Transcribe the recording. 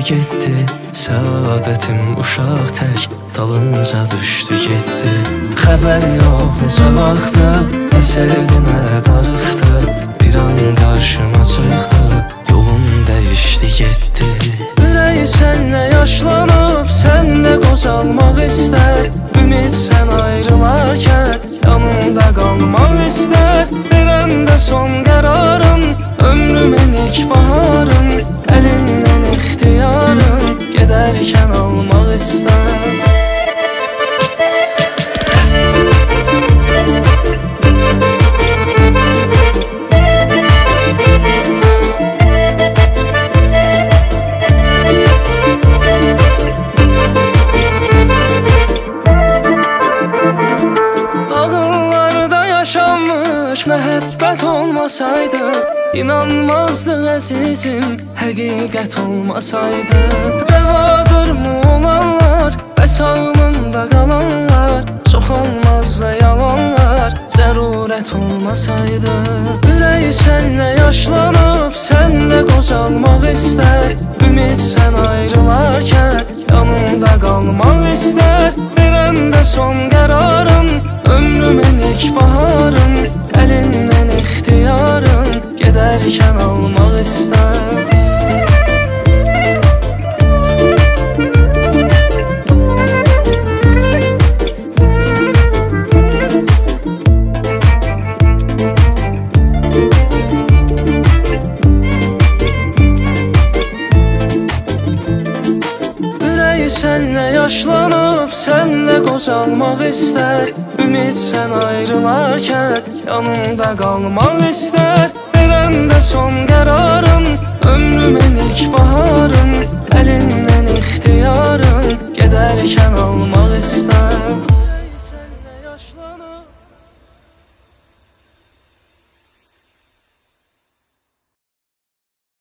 getdi. Səadətim uşaq tək dalınca düşdü getdi. Xəbər yox necə vaxtda, nə sevdi nə darıxdı. Bir an qarşıma çıxdı, yolum dəyişdi getdi. Ürəyi sənlə yaşlanıb, sənlə qocalmaq istər. Ümid sən ayrılarkən yanımda qalmaq istər. Verəndə son qərarın, ömrümün ilk baharın, əlindən ixtiyarın, gedərkən almaq istər. Məhəbbət olmasaydı, inanmazdıq əzizim, həqiqət olmasaydı. Rəvadırmı olanlar, bəs ağlımda qalanlar, çoxalmazdı yalanlar, zərurət olmasaydı. Ürəyi sənlə yaşlanıb, sənlə qocalmaq istər. Ümid sən ayrılarkən yanımda qalmaq istər. Verəndə son qərarın, ömrümün ilk baharın, əlindən ixtiyarın, gedərkən almaq istər. Ürəyi sənlə yaşlanıb, sənlə qocalmaq istər. Ümid sən ayrılarkən yanımda qalmaq istər. Verəndə son qərarın, ömrümün ilk baharın, əlindən ixtiyarın, gedərkən almaq istər.